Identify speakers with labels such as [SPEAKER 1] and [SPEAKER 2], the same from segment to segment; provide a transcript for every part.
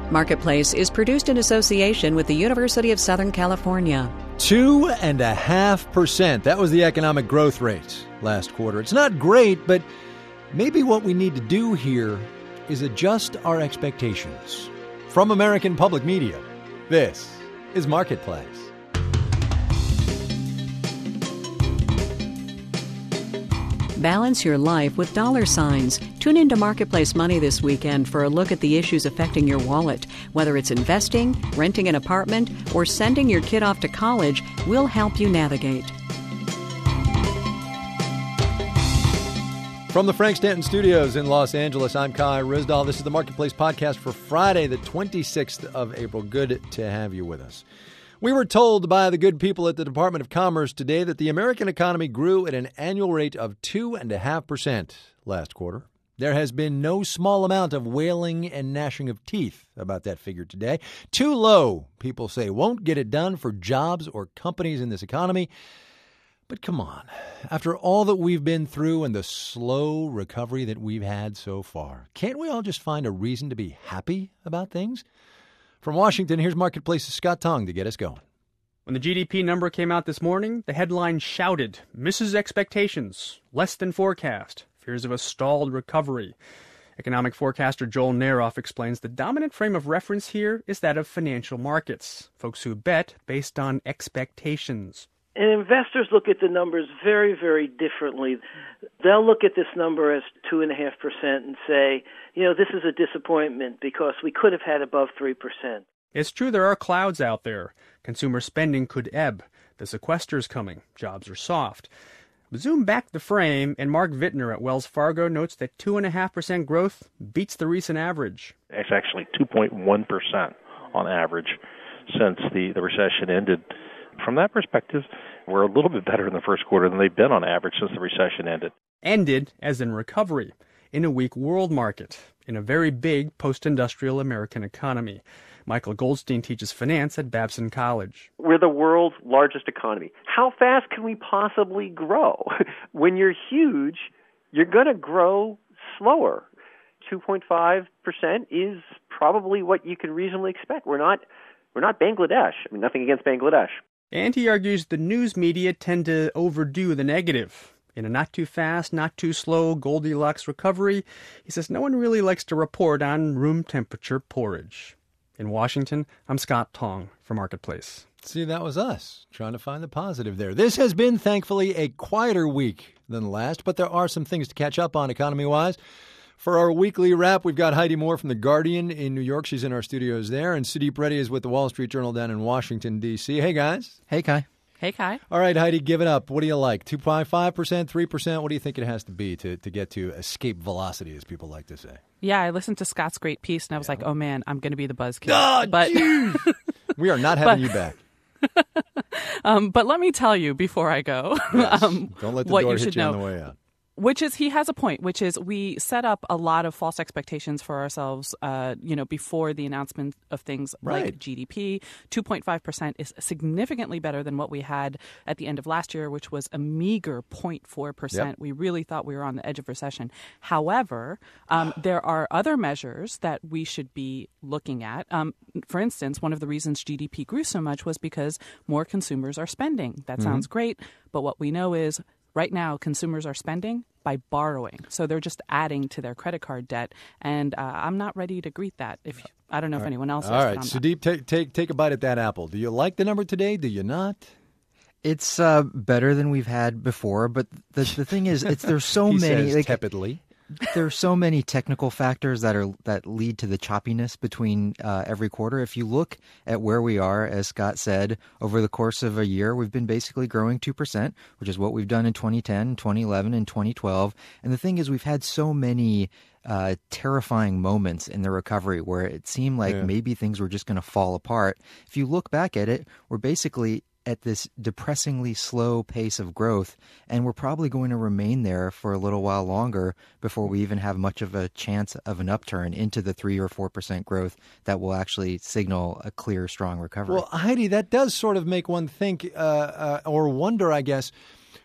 [SPEAKER 1] Marketplace is produced in association with the University of Southern California.
[SPEAKER 2] 2.5%. That was the economic growth rate last quarter. It's not great, but maybe what we need to do here is adjust our expectations. From American Public Media, this is Marketplace.
[SPEAKER 1] Balance your life with dollar signs. Tune into Marketplace Money this weekend for a look at the issues affecting your wallet. Whether it's investing, renting an apartment, or sending your kid off to college, we'll help you navigate.
[SPEAKER 2] From the Frank Stanton Studios in Los Angeles, I'm Kai Ryssdal. This is the Marketplace podcast for Friday, the 26th of April. Good to have you with us. We were told by the good people at the Department of Commerce today that the American economy grew at an annual rate of 2.5% last quarter. There has been no small amount of wailing and gnashing of teeth about that figure today. Too low, people say, won't get it done for jobs or companies in this economy. But come on, after all that we've been through and the slow recovery that we've had so far, can't we all just find a reason to be happy about things? From Washington, here's Marketplace's Scott Tong to get us going.
[SPEAKER 3] When the GDP number came out this morning, the headline shouted, "Misses expectations, less than forecast, fears of a stalled recovery." Economic forecaster Joel Naroff explains the dominant frame of reference here is that of financial markets, folks who bet based on expectations.
[SPEAKER 4] And investors look at the numbers very, very differently. They'll look at this number as 2.5% and say, this is a disappointment because we could have had above 3%.
[SPEAKER 3] It's true there are clouds out there. Consumer spending could ebb. The sequester's coming. Jobs are soft. Zoom back the frame, and Mark Wittner at Wells Fargo notes that 2.5% growth beats the recent average.
[SPEAKER 5] It's actually 2.1% on average since the recession ended. From that perspective, we're a little bit better in the first quarter than they've been on average since the recession ended.
[SPEAKER 3] Ended as in recovery, in a weak world market, in a very big post-industrial American economy. Michael Goldstein teaches finance at Babson College.
[SPEAKER 6] We're the world's largest economy. How fast can we possibly grow? When you're huge, you're going to grow slower. 2.5% is probably what you can reasonably expect. We're not Bangladesh. Nothing against Bangladesh.
[SPEAKER 3] And he argues the news media tend to overdo the negative. In a not too fast, not too slow Goldilocks recovery, he says no one really likes to report on room temperature porridge. In Washington, I'm Scott Tong for Marketplace.
[SPEAKER 2] See, that was us trying to find the positive there. This has been, thankfully, a quieter week than last, but there are some things to catch up on economy-wise. For our weekly wrap, we've got Heidi Moore from The Guardian in New York. She's in our studios there. And Sudeep Reddy is with the Wall Street Journal down in Washington, D.C. Hey, guys.
[SPEAKER 7] Hey, Kai.
[SPEAKER 8] Hey, Kai.
[SPEAKER 2] All right, Heidi, give it up. What do you like? 2.5%, 3%? What do you think it has to be to get to escape velocity, as people like to say?
[SPEAKER 8] Yeah, I listened to Scott's great piece, and I was like, oh, man, I'm going to be the buzzkill.
[SPEAKER 2] Oh,
[SPEAKER 8] but
[SPEAKER 2] we are not having you back.
[SPEAKER 8] But let me tell you before I go,
[SPEAKER 2] yes. Don't let the
[SPEAKER 8] what
[SPEAKER 2] door
[SPEAKER 8] you
[SPEAKER 2] hit
[SPEAKER 8] should
[SPEAKER 2] you
[SPEAKER 8] know.
[SPEAKER 2] on the way out.
[SPEAKER 8] Which is, he has a point, which is we set up a lot of false expectations for ourselves, before the announcement of things like GDP. 2.5% is significantly better than what we had at the end of last year, which was a meager 0.4%.
[SPEAKER 2] Yep.
[SPEAKER 8] We really thought we were on the edge of recession. However, there are other measures that we should be looking at. For instance, one of the reasons GDP grew so much was because more consumers are spending. That sounds great, but what we know is right now, consumers are spending by borrowing. So they're just adding to their credit card debt. And I'm not ready to greet that. I don't know if anyone else is.
[SPEAKER 2] All right, Sudeep, take a bite at that apple. Do you like the number today? Do you not?
[SPEAKER 7] It's better than we've had before. But the thing is, there's so
[SPEAKER 2] he
[SPEAKER 7] many.
[SPEAKER 2] Says tepidly.
[SPEAKER 7] There are so many technical factors that lead to the choppiness between every quarter. If you look at where we are, as Scott said, over the course of a year, we've been basically growing 2%, which is what we've done in 2010, 2011, and 2012. And the thing is, we've had so many terrifying moments in the recovery where it seemed like maybe things were just going to fall apart. If you look back at it, we're basically at this depressingly slow pace of growth, and we're probably going to remain there for a little while longer before we even have much of a chance of an upturn into the 3 or 4% growth that will actually signal a clear, strong recovery.
[SPEAKER 2] Well, Heidi, that does sort of make one think or wonder, I guess,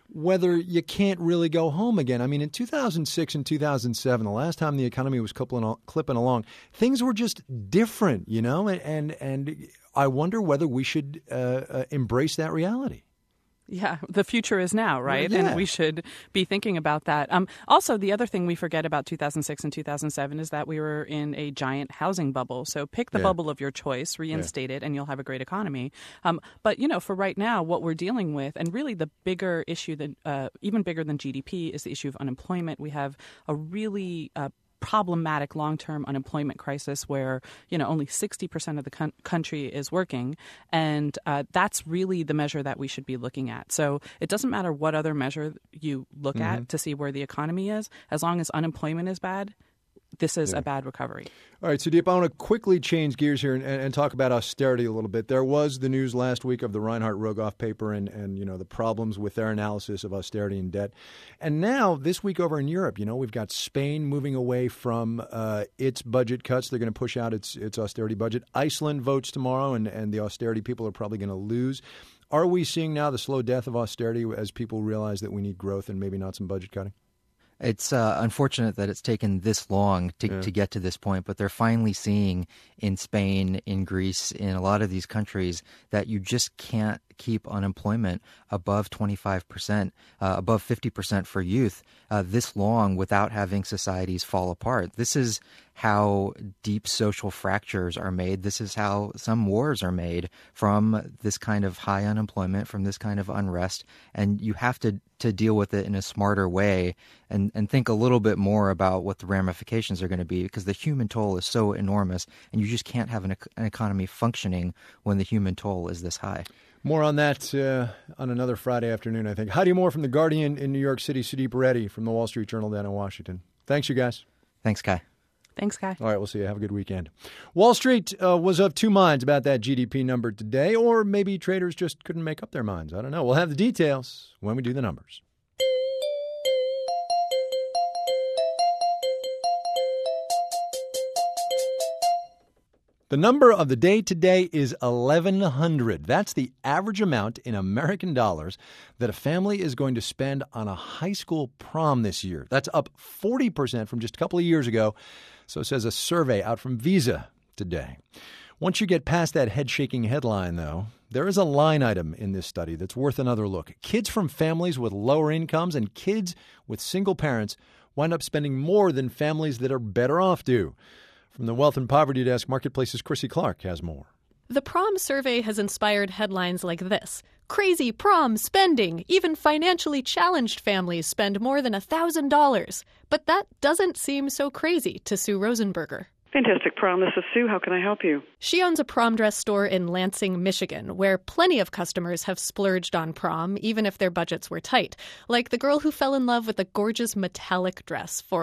[SPEAKER 2] whether you can't really go home again. I mean, in 2006 and 2007, the last time the economy was clipping along, things were just different, you know, and I wonder whether we should embrace that reality.
[SPEAKER 8] Yeah, the future is now, right?
[SPEAKER 2] Yeah.
[SPEAKER 8] And we should be thinking about that. Also, the other thing we forget about 2006 and 2007 is that we were in a giant housing bubble. So pick the bubble of your choice, reinstate it, and you'll have a great economy. But, you know, for right now, what we're dealing with, and really the bigger issue, even bigger than GDP, is the issue of unemployment. We have a really problematic long-term unemployment crisis where, you know, only 60% of the country is working. And that's really the measure that we should be looking at. So it doesn't matter what other measure you look at to see where the economy is. As long as unemployment is bad, this is a bad recovery.
[SPEAKER 2] All right, Sudeep, I want to quickly change gears here and talk about austerity a little bit. There was the news last week of the Reinhart-Rogoff paper and you know, the problems with their analysis of austerity and debt. And now, this week over in Europe, you know, we've got Spain moving away from its budget cuts. They're going to push out its austerity budget. Iceland votes tomorrow, and the austerity people are probably going to lose. Are we seeing now the slow death of austerity as people realize that we need growth and maybe not some budget cutting?
[SPEAKER 7] It's unfortunate that it's taken this long to get to this point, but they're finally seeing in Spain, in Greece, in a lot of these countries that you just can't keep unemployment above 25%, above 50% for youth this long without having societies fall apart. This is how deep social fractures are made. This is how some wars are made, from this kind of high unemployment, from this kind of unrest. And you have to deal with it in a smarter way and think a little bit more about what the ramifications are going to be, because the human toll is so enormous, and you just can't have an economy functioning when the human toll is this high.
[SPEAKER 2] More on that on another Friday afternoon, I think. Heidi Moore from The Guardian in New York City, Sudeep Reddy from The Wall Street Journal down in Washington. Thanks, you guys.
[SPEAKER 7] Thanks, Kai.
[SPEAKER 8] Thanks, Kai.
[SPEAKER 2] All right, we'll see you. Have a good weekend. Wall Street was of two minds about that GDP number today, or maybe traders just couldn't make up their minds. I don't know. We'll have the details when we do the numbers. The number of the day today is 1,100. That's the average amount in American dollars that a family is going to spend on a high school prom this year. That's up 40% from just a couple of years ago. So says a survey out from Visa today. Once you get past that head-shaking headline, though, there is a line item in this study that's worth another look. Kids from families with lower incomes and kids with single parents wind up spending more than families that are better off do. From the Wealth and Poverty Desk, Marketplace's Chrissy Clark has more.
[SPEAKER 9] The prom survey has inspired headlines like this. Crazy prom spending. Even financially challenged families spend more than $1,000. But that doesn't seem so crazy to Sue Rosenberger.
[SPEAKER 10] Fantastic Prom, this is Sue. How can I help you?
[SPEAKER 9] She owns a prom dress store in Lansing, Michigan, where plenty of customers have splurged on prom, even if their budgets were tight. Like the girl who fell in love with a gorgeous metallic dress for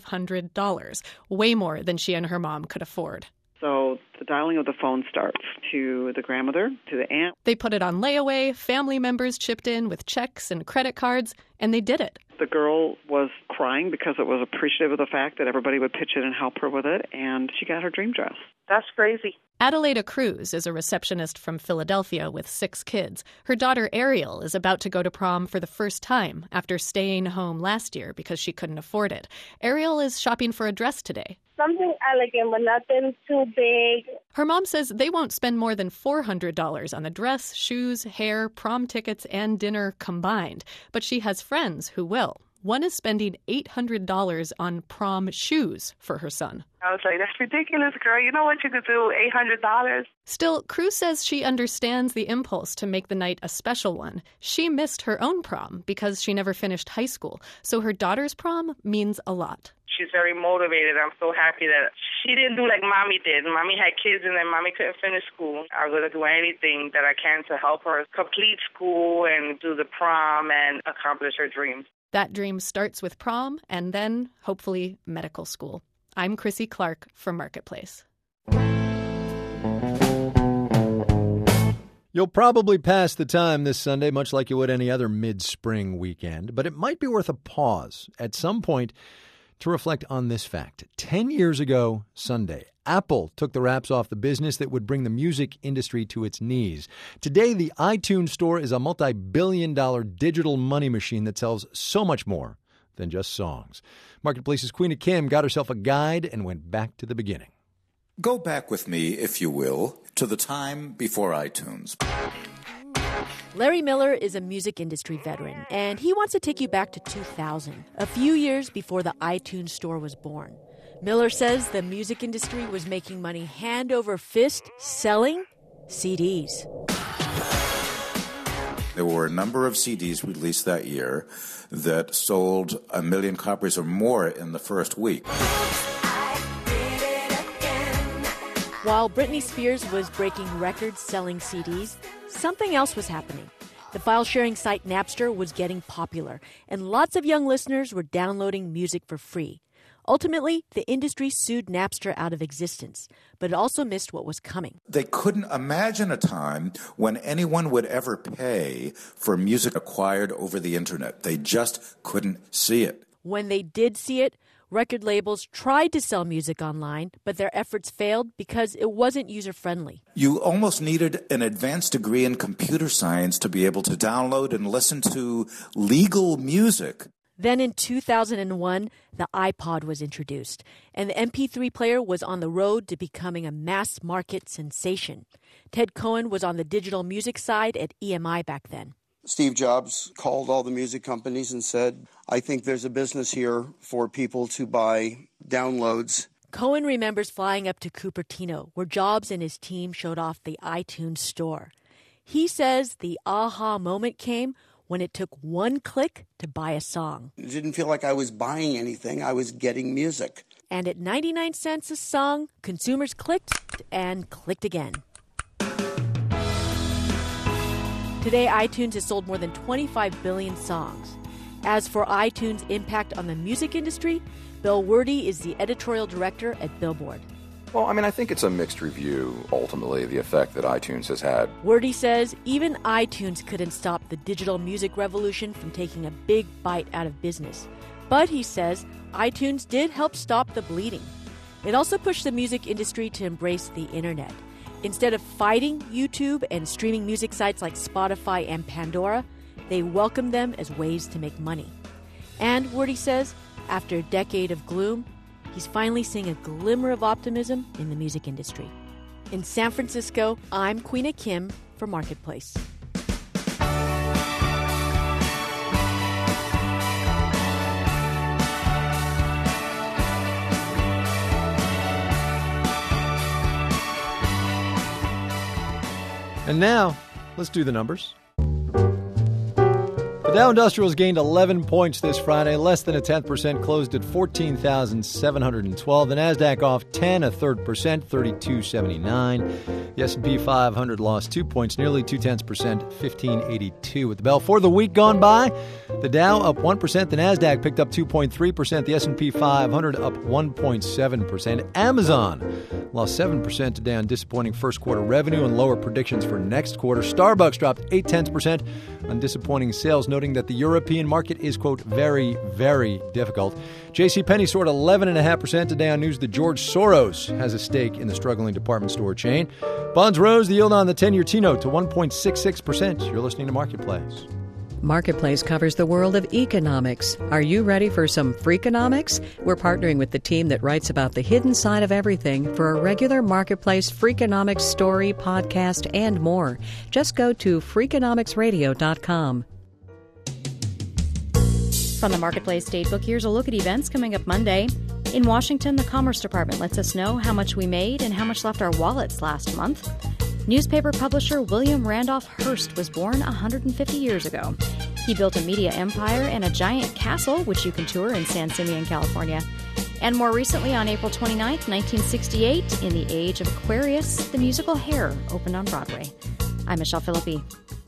[SPEAKER 9] $500, way more than she and her mom could afford.
[SPEAKER 10] So the dialing of the phone starts to the grandmother, to the aunt.
[SPEAKER 9] They put it on layaway, family members chipped in with checks and credit cards, and they did it.
[SPEAKER 10] The girl was crying because it was appreciative of the fact that everybody would pitch in and help her with it, and she got her dream dress.
[SPEAKER 11] That's crazy.
[SPEAKER 9] Adelaida Cruz is a receptionist from Philadelphia with 6 kids. Her daughter Ariel is about to go to prom for the first time after staying home last year because she couldn't afford it. Ariel is shopping for a dress today.
[SPEAKER 11] Something elegant, but nothing too big.
[SPEAKER 9] Her mom says they won't spend more than $400 on the dress, shoes, hair, prom tickets, and dinner combined. But she has friends who will. One is spending $800 on prom shoes for her son.
[SPEAKER 11] I was like, that's ridiculous, girl. You know what you could do, $800?
[SPEAKER 9] Still, Cruz says she understands the impulse to make the night a special one. She missed her own prom because she never finished high school, so her daughter's prom means a lot.
[SPEAKER 11] She's very motivated. I'm so happy that she didn't do like Mommy did. Mommy had kids and then Mommy couldn't finish school. I'm going to do anything that I can to help her complete school and do the prom and accomplish her dreams.
[SPEAKER 9] That dream starts with prom and then, hopefully, medical school. I'm Chrissy Clark for Marketplace.
[SPEAKER 2] You'll probably pass the time this Sunday, much like you would any other mid-spring weekend, but it might be worth a pause at some point to reflect on this fact. 10 years ago Sunday, Apple took the wraps off the business that would bring the music industry to its knees. Today, the iTunes Store is a multi-billion-dollar digital money machine that sells so much more than just songs. Marketplace's Queena Kim got herself a guide and went back to the beginning.
[SPEAKER 12] Go back with me, if you will, to the time before iTunes.
[SPEAKER 13] Larry Miller is a music industry veteran, and he wants to take you back to 2000, a few years before the iTunes Store was born. Miller says the music industry was making money hand over fist selling CDs.
[SPEAKER 12] There were a number of CDs released that year that sold 1 million copies or more in the first week.
[SPEAKER 13] While Britney Spears was breaking records selling CDs, something else was happening. The file-sharing site Napster was getting popular, and lots of young listeners were downloading music for free. Ultimately, the industry sued Napster out of existence, but it also missed what was coming.
[SPEAKER 12] They couldn't imagine a time when anyone would ever pay for music acquired over the internet. They just couldn't see it.
[SPEAKER 13] When they did see it, record labels tried to sell music online, but their efforts failed because it wasn't user-friendly.
[SPEAKER 12] You almost needed an advanced degree in computer science to be able to download and listen to legal music.
[SPEAKER 13] Then in 2001, the iPod was introduced, and the MP3 player was on the road to becoming a mass-market sensation. Ted Cohen was on the digital music side at EMI back then.
[SPEAKER 14] Steve Jobs called all the music companies and said, I think there's a business here for people to buy downloads.
[SPEAKER 13] Cohen remembers flying up to Cupertino, where Jobs and his team showed off the iTunes Store. He says the aha moment came when it took one click to buy a song.
[SPEAKER 14] It didn't feel like I was buying anything. I was getting music.
[SPEAKER 13] And at 99 cents a song, consumers clicked and clicked again. Today, iTunes has sold more than 25 billion songs. As for iTunes' impact on the music industry, Bill Werde is the editorial director at Billboard.
[SPEAKER 15] Well, I think it's a mixed review, ultimately, the effect that iTunes has had.
[SPEAKER 13] Werde says even iTunes couldn't stop the digital music revolution from taking a big bite out of business. But he says iTunes did help stop the bleeding. It also pushed the music industry to embrace the internet. Instead of fighting YouTube and streaming music sites like Spotify and Pandora, they welcomed them as ways to make money. And Werde says, after a decade of gloom, he's finally seeing a glimmer of optimism in the music industry. In San Francisco, I'm Queena Kim for Marketplace.
[SPEAKER 2] And now, let's do the numbers. The Dow Industrials gained 11 points this Friday, less than 0.1%, closed at 14,712. The Nasdaq off 10, 1/3%, 3279. The S&P 500 lost 2 points, nearly 0.2%, 1582. With the bell for the week gone by, the Dow up 1%, the Nasdaq picked up 2.3%, the S&P 500 up 1.7%. Amazon lost 7% today on disappointing first quarter revenue and lower predictions for next quarter. Starbucks dropped 0.8% on disappointing sales, noting that the European market is, quote, very, very difficult. JCPenney soared 11.5% today on news that George Soros has a stake in the struggling department store chain. Bonds rose, the yield on the 10-year T-note to 1.66%. You're listening to Marketplace.
[SPEAKER 1] Marketplace covers the world of economics. Are you ready for some Freakonomics? We're partnering with the team that writes about the hidden side of everything for a regular Marketplace Freakonomics story, podcast, and more. Just go to Freakonomicsradio.com.
[SPEAKER 16] From the Marketplace Datebook, here's a look at events coming up Monday. In Washington, the Commerce Department lets us know how much we made and how much left our wallets last month. Newspaper publisher William Randolph Hearst was born 150 years ago. He built a media empire and a giant castle, which you can tour in San Simeon, California. And more recently, on April 29th, 1968, in the age of Aquarius, the musical Hair opened on Broadway. I'm Michelle Philippi.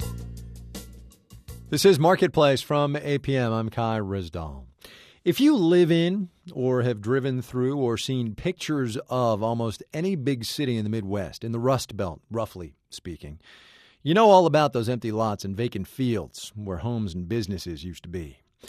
[SPEAKER 2] This is Marketplace from APM. I'm Kai Rizdal. If you live in or have driven through or seen pictures of almost any big city in the Midwest, in the Rust Belt, roughly speaking, you know all about those empty lots and vacant fields where homes and businesses used to be.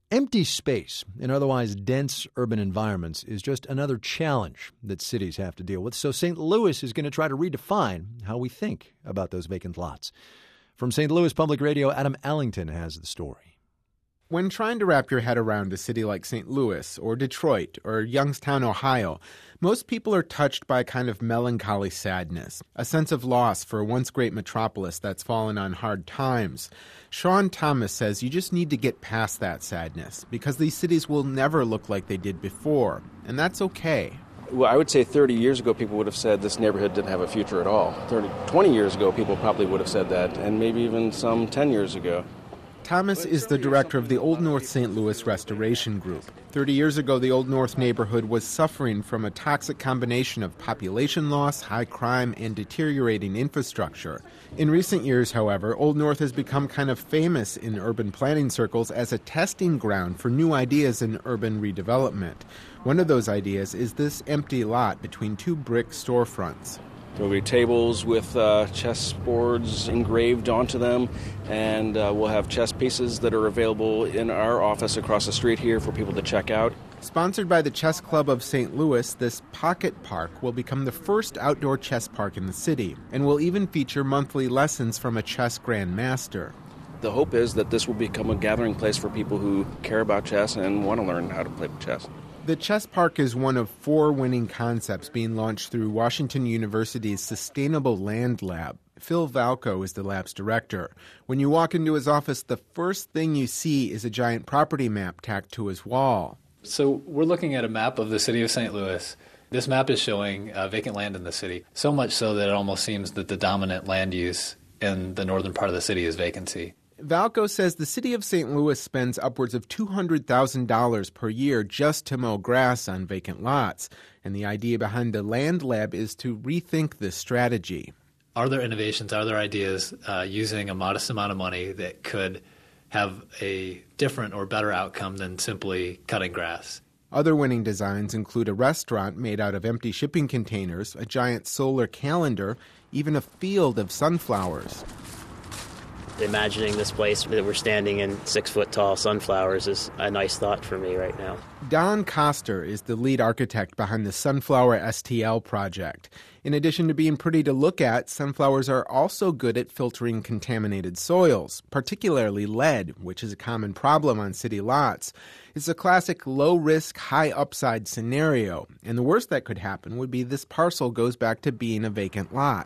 [SPEAKER 2] Empty space in otherwise dense urban environments is just another challenge that cities have to deal with. So St. Louis is going to try to redefine how we think about those vacant lots. From St. Louis Public Radio, Adam Allington has the story.
[SPEAKER 17] When trying to wrap your head around a city like St. Louis or Detroit or Youngstown, Ohio, most people are touched by a kind of melancholy sadness, a sense of loss for a once great metropolis that's fallen on hard times. Sean Thomas says you just need to get past that sadness because these cities will never look like they did before, and that's okay.
[SPEAKER 18] Well, I would say 30 years ago people would have said this neighborhood didn't have a future at all. 20 years ago people probably would have said that, and maybe even some 10 years ago.
[SPEAKER 17] Thomas is the director of the Old North St. Louis Restoration Group. 30 years ago, the Old North neighborhood was suffering from a toxic combination of population loss, high crime, and deteriorating infrastructure. In recent years, however, Old North has become kind of famous in urban planning circles as a testing ground for new ideas in urban redevelopment. One of those ideas is this empty lot between two brick storefronts.
[SPEAKER 18] There will be tables with chess boards engraved onto them, and we'll have chess pieces that are available in our office across the street here for people to check out.
[SPEAKER 17] Sponsored by the Chess Club of St. Louis, this Pocket Park will become the first outdoor chess park in the city, and will even feature monthly lessons from a chess grandmaster.
[SPEAKER 18] The hope is that this will become a gathering place for people who care about chess and want to learn how to play chess.
[SPEAKER 17] The Chess Park is one of 4 winning concepts being launched through Washington University's Sustainable Land Lab. Phil Valco is the lab's director. When you walk into his office, the first thing you see is a giant property map tacked to his wall.
[SPEAKER 19] So we're looking at a map of the city of St. Louis. This map is showing vacant land in the city, so much so that it almost seems that the dominant land use in the northern part of the city is vacancy.
[SPEAKER 17] Valco says the city of St. Louis spends upwards of $200,000 per year just to mow grass on vacant lots. And the idea behind the Land Lab is to rethink this strategy.
[SPEAKER 19] Are there innovations, are there ideas using a modest amount of money that could have a different or better outcome than simply cutting grass?
[SPEAKER 17] Other winning designs include a restaurant made out of empty shipping containers, a giant solar calendar, even a field of sunflowers.
[SPEAKER 20] Imagining this place that we're standing in 6-foot-tall sunflowers is a nice thought for me right now.
[SPEAKER 17] Don Koster is the lead architect behind the Sunflower STL project. In addition to being pretty to look at, sunflowers are also good at filtering contaminated soils, particularly lead, which is a common problem on city lots. It's a classic low-risk, high-upside scenario, and the worst that could happen would be this parcel goes back to being a vacant lot.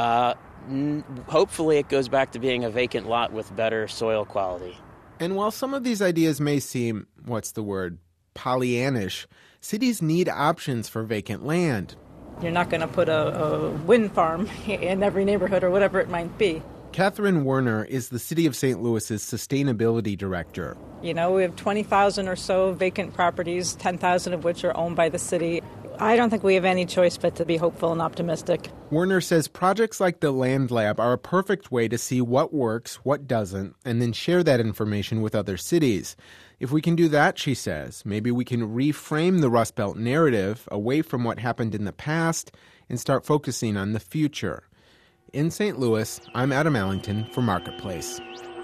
[SPEAKER 20] Hopefully it goes back to being a vacant lot with better soil quality.
[SPEAKER 17] And while some of these ideas may seem, Pollyannish, cities need options for vacant land.
[SPEAKER 21] You're not going to put a wind farm in every neighborhood or whatever it might be.
[SPEAKER 17] Catherine Werner is the City of St. Louis's sustainability director.
[SPEAKER 21] You know, we have 20,000 or so vacant properties, 10,000 of which are owned by the city. I don't think we have any choice but to be hopeful and optimistic.
[SPEAKER 17] Werner says projects like the Land Lab are a perfect way to see what works, what doesn't, and then share that information with other cities. If we can do that, she says, maybe we can reframe the Rust Belt narrative away from what happened in the past and start focusing on the future. In St. Louis, I'm Adam Allington for Marketplace.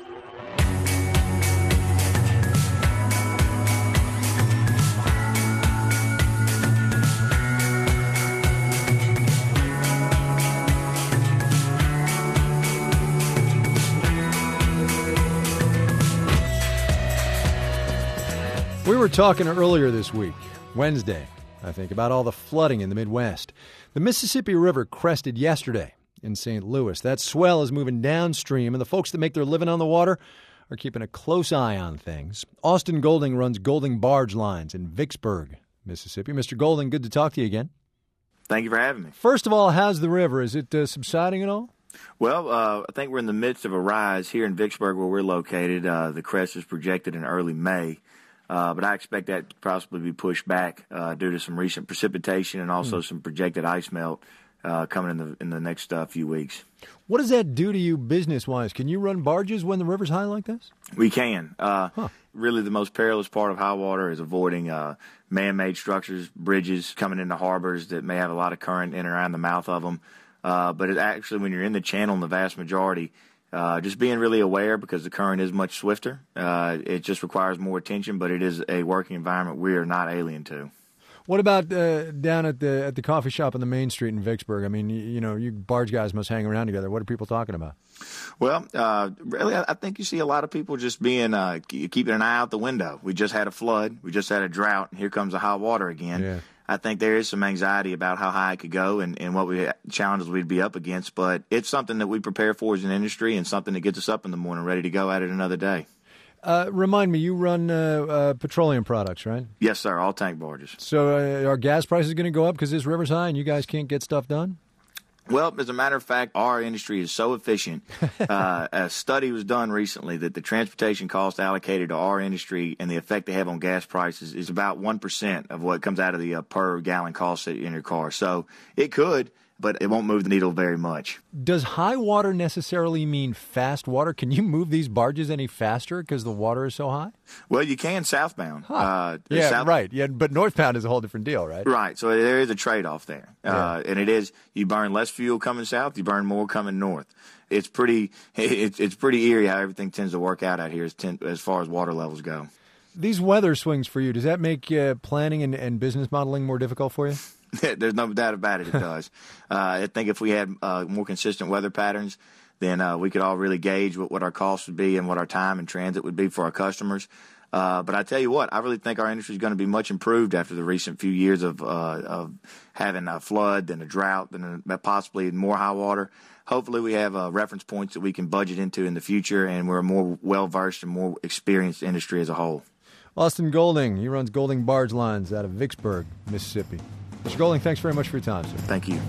[SPEAKER 2] We were talking earlier this week, Wednesday, I think, about all the flooding in the Midwest. The Mississippi River crested yesterday in St. Louis. That swell is moving downstream, and the folks that make their living on the water are keeping a close eye on things. Austin Golding runs Golding Barge Lines in Vicksburg, Mississippi. Mr. Golding, good to talk to you again.
[SPEAKER 22] Thank you for having me.
[SPEAKER 2] First of all, how's the river? Is it subsiding at all?
[SPEAKER 22] Well, I think we're in the midst of a rise here in Vicksburg where we're located. The crest is projected in early May. But I expect that to possibly be pushed back due to some recent precipitation and also some projected ice melt coming in the next few weeks.
[SPEAKER 2] What does that do to you business-wise? Can you run barges when the river's high like this?
[SPEAKER 22] We can. Really, the most perilous part of high water is avoiding man-made structures, bridges coming into harbors that may have a lot of current in and around the mouth of them. But it actually, when you're in the channel in the vast majority, just being really aware because the current is much swifter. It just requires more attention, but it is a working environment we are not alien to.
[SPEAKER 2] What about down at the coffee shop on the main street in Vicksburg? I mean, you barge guys must hang around together. What are people talking about?
[SPEAKER 22] Well, really, I think you see a lot of people just being keeping an eye out the window. We just had a flood. We just had a drought. And here comes the hot water again.
[SPEAKER 2] Yeah.
[SPEAKER 22] I think there is some anxiety about how high it could go and what challenges we'd be up against. But it's something that we prepare for as an industry and something that gets us up in the morning ready to go at it another day.
[SPEAKER 2] Remind me, you run petroleum products, right?
[SPEAKER 22] Yes, sir, all tank barges.
[SPEAKER 2] So are gas prices going to go up because this river's high and you guys can't get stuff done?
[SPEAKER 22] Well, as a matter of fact, our industry is so efficient. A study was done recently that the transportation cost allocated to our industry and the effect they have on gas prices is about 1% of what comes out of the per gallon cost in your car. So it could, but it won't move the needle very much.
[SPEAKER 2] Does high water necessarily mean fast water? Can you move these barges any faster because the water is so high?
[SPEAKER 22] Well, you can southbound.
[SPEAKER 2] Right. Yeah, but northbound is a whole different deal, right?
[SPEAKER 22] Right. So there is a trade-off there. And it is, you burn less fuel coming south, you burn more coming north. It's pretty eerie how everything tends to work out here as far as water levels go.
[SPEAKER 2] These weather swings for you, does that make planning and business modeling more difficult for you?
[SPEAKER 22] There's no doubt about it, it does. I think if we had more consistent weather patterns, then we could all really gauge what our costs would be and what our time and transit would be for our customers. But I tell you what, I really think our industry is going to be much improved after the recent few years of having a flood and a drought and possibly more high water. Hopefully we have reference points that we can budget into in the future, and we're a more well-versed and more experienced industry as a whole.
[SPEAKER 2] Austin Golding, he runs Golding Barge Lines out of Vicksburg, Mississippi. Mr. Golding, thanks very much for your time, sir.
[SPEAKER 22] Thank you.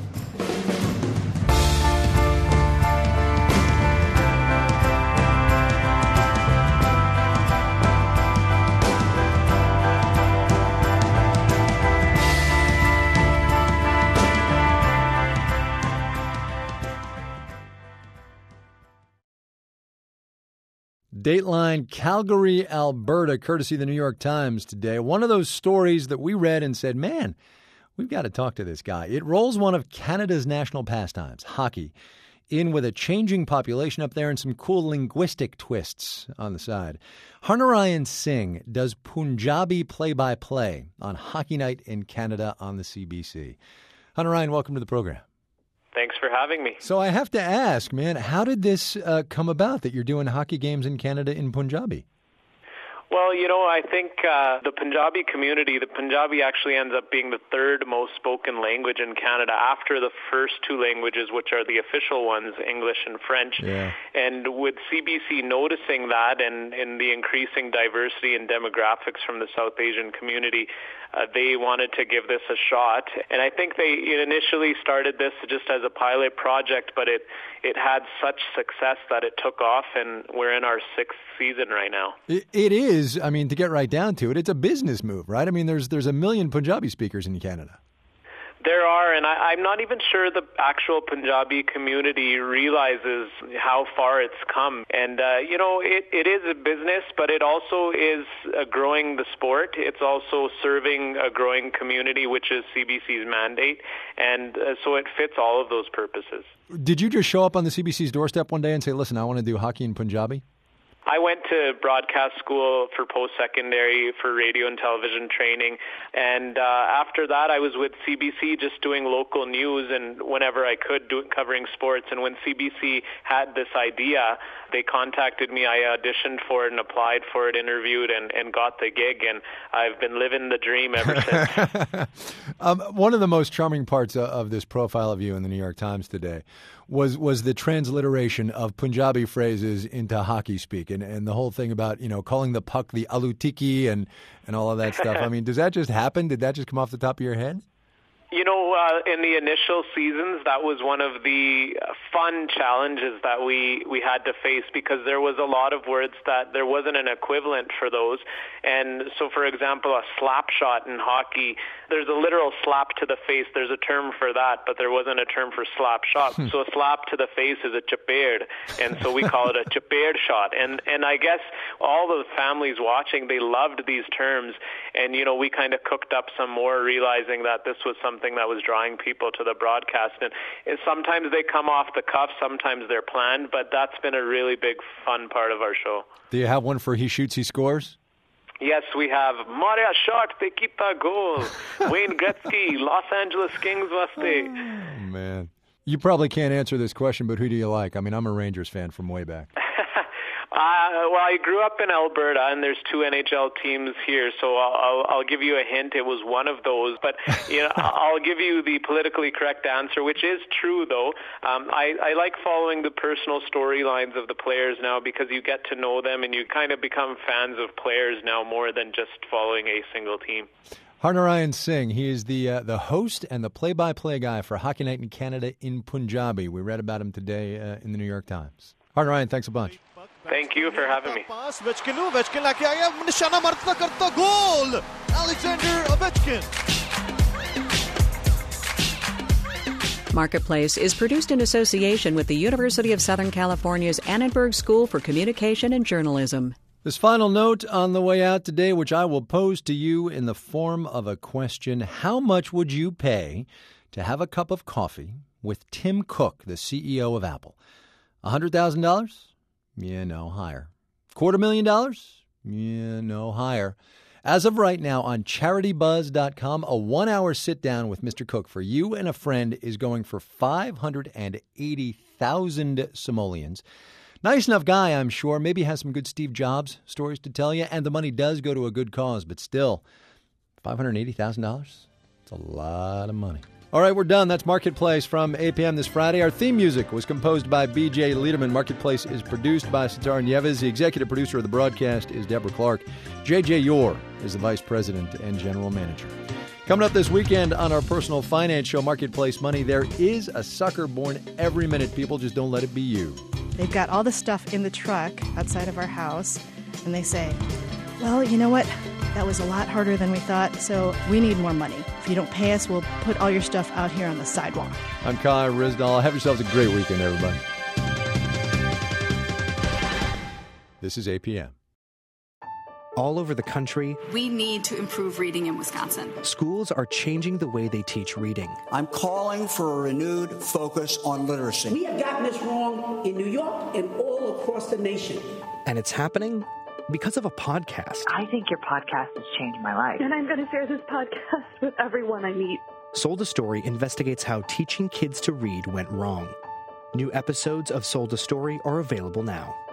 [SPEAKER 2] Dateline Calgary, Alberta, courtesy of the New York Times today. One of those stories that we read and said, man, we've got to talk to this guy. It rolls one of Canada's national pastimes, hockey, in with a changing population up there and some cool linguistic twists on the side. Harnarayan Singh does Punjabi play-by-play on Hockey Night in Canada on the CBC. Harnarayan, welcome to the program.
[SPEAKER 4] Thanks for having me.
[SPEAKER 2] So I have to ask, man, how did this come about that you're doing hockey games in Canada in Punjabi?
[SPEAKER 4] Well, I think the Punjabi community, the Punjabi actually ends up being the third most spoken language in Canada after the first two languages, which are the official ones, English and French.
[SPEAKER 2] Yeah.
[SPEAKER 4] And with CBC noticing that and the increasing diversity and demographics from the South Asian community, they wanted to give this a shot. And I think they initially started this just as a pilot project, but it had such success that it took off, and we're in our sixth season right now.
[SPEAKER 2] It is. I mean, to get right down to it, it's a business move, right? I mean, there's a million Punjabi speakers in Canada.
[SPEAKER 4] There are, and I'm not even sure the actual Punjabi community realizes how far it's come. And, it is a business, but it also is growing the sport. It's also serving a growing community, which is CBC's mandate. And so it fits all of those purposes.
[SPEAKER 2] Did you just show up on the CBC's doorstep one day and say, listen, I want to do hockey in Punjabi?
[SPEAKER 4] I went to broadcast school for post-secondary for radio and television training, and after that I was with CBC just doing local news and whenever I could covering sports. And when CBC had this idea, they contacted me. I auditioned for it and applied for it, interviewed, and got the gig, and I've been living the dream ever since.
[SPEAKER 2] One of the most charming parts of this profile of you in the New York Times today was the transliteration of Punjabi phrases into hockey speak and the whole thing about, calling the puck the alutiki and all of that stuff. I mean, does that just happen? Did that just come off the top of your head?
[SPEAKER 4] In the initial seasons, that was one of the fun challenges that we had to face, because there was a lot of words that there wasn't an equivalent for those. And so, for example, a slap shot in hockey, there's a literal slap to the face. There's a term for that, but there wasn't a term for slap shot. So a slap to the face is a chapair, and so we call it a chapair shot. And I guess all the families watching, they loved these terms, and we kind of cooked up some more, realizing that this was something something that was drawing people to the broadcast. And sometimes they come off the cuff, sometimes they're planned, but that's been a really big fun part of our show.
[SPEAKER 2] Do you have one for He Shoots, He Scores?
[SPEAKER 4] Yes, we have Maria shot, Pekita goal, Wayne Gretzky, Los Angeles Kings vaste.
[SPEAKER 2] Oh, man. You probably can't answer this question, but who do you like? I mean, I'm a Rangers fan from way back.
[SPEAKER 4] Well, I grew up in Alberta, and there's 2 NHL teams here, so I'll give you a hint. It was one of those, but I'll give you the politically correct answer, which is true, though. I like following the personal storylines of the players now because you get to know them, and you kind of become fans of players now more than just following a single team.
[SPEAKER 2] Harnarayan Singh, he is the host and the play-by-play guy for Hockey Night in Canada in Punjabi. We read about him today in the New York Times. Harnarayan, thanks a bunch.
[SPEAKER 4] Thank you for having me.
[SPEAKER 5] Alexander Ovechkin.
[SPEAKER 1] Marketplace is produced in association with the University of Southern California's Annenberg School for Communication and Journalism.
[SPEAKER 2] This final note on the way out today, which I will pose to you in the form of a question: how much would you pay to have a cup of coffee with Tim Cook, the CEO of Apple? $100,000? Yeah, no, higher. $250,000? Yeah, no, higher. As of right now, on CharityBuzz.com, a 1-hour sit-down with Mr. Cook for you and a friend is going for 580,000 simoleons. Nice enough guy, I'm sure. Maybe has some good Steve Jobs stories to tell you, and the money does go to a good cause, but still, $580,000? It's a lot of money. All right, we're done. That's Marketplace from 8 p.m. this Friday. Our theme music was composed by B.J. Liederman. Marketplace is produced by Sitar Nieves. The executive producer of the broadcast is Deborah Clark. J.J. Yore is the vice president and general manager. Coming up this weekend on our personal finance show, Marketplace Money, there is a sucker born every minute. People, just don't let it be you.
[SPEAKER 6] They've got all the stuff in the truck outside of our house, and they say, well, you know what? That was a lot harder than we thought, so we need more money. If you don't pay us, we'll put all your stuff out here on the sidewalk.
[SPEAKER 2] I'm Kai Rizdal. Have yourselves a great weekend, everybody. This is APM.
[SPEAKER 23] All over the country,
[SPEAKER 24] we need to improve reading in Wisconsin.
[SPEAKER 23] Schools are changing the way they teach reading.
[SPEAKER 25] I'm calling for a renewed focus on literacy.
[SPEAKER 26] We have gotten this wrong in New York and all across the nation.
[SPEAKER 23] And it's happening because of a podcast.
[SPEAKER 27] I think your podcast has changed my life.
[SPEAKER 28] And I'm going to share this podcast with everyone I meet.
[SPEAKER 23] Sold a Story investigates how teaching kids to read went wrong. New episodes of Sold a Story are available now.